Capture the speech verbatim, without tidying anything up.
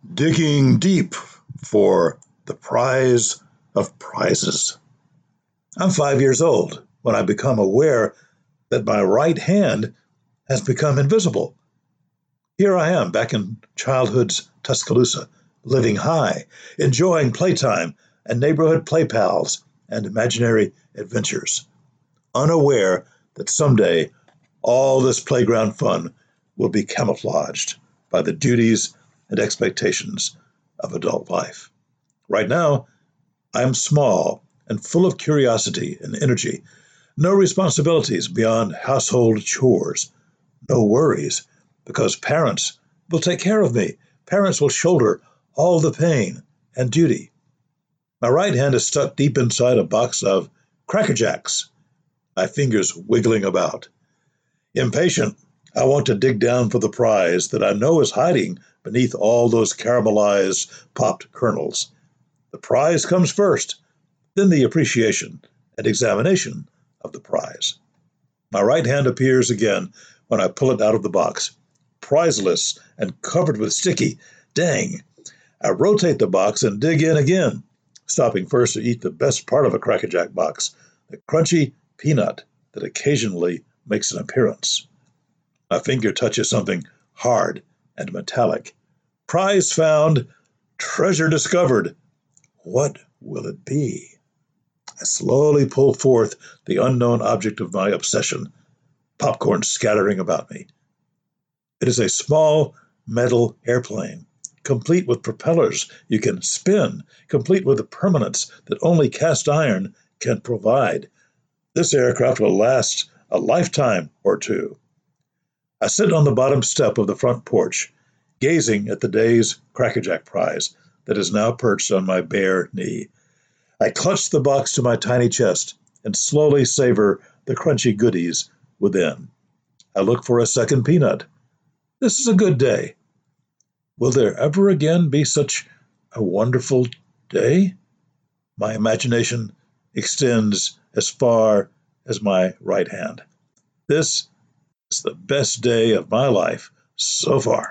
Digging deep for the prize of prizes. I'm five years old when I become aware that my right hand has become invisible. Here I am back in childhood's Tuscaloosa, living high, enjoying playtime and neighborhood play pals and imaginary adventures, unaware that someday all this playground fun will be camouflaged by the duties and expectations of adult life. Right now, I am small and full of curiosity and energy, no responsibilities beyond household chores, no worries, because parents will take care of me. Parents will shoulder all the pain and duty. My right hand is stuck deep inside a box of Cracker Jacks, my fingers wiggling about. Impatient, I want to dig down for the prize that I know is hiding beneath all those caramelized popped kernels. The prize comes first, then the appreciation and examination of the prize. My right hand appears again when I pull it out of the box, prizeless and covered with sticky. Dang! I rotate the box and dig in again, stopping first to eat the best part of a Cracker Jack box, the crunchy peanut that occasionally makes an appearance. My finger touches something hard and metallic. Prize found, treasure discovered. What will it be? I slowly pull forth the unknown object of my obsession, popcorn scattering about me. It is a small metal airplane, complete with propellers you can spin, complete with the permanence that only cast iron can provide. This aircraft will last a lifetime or two. I sit on the bottom step of the front porch, gazing at the day's Cracker Jack prize that is now perched on my bare knee. I clutch the box to my tiny chest and slowly savor the crunchy goodies within. I look for a second peanut. This is a good day. Will there ever again be such a wonderful day? My imagination extends as far as my right hand. This is the best day of my life so far.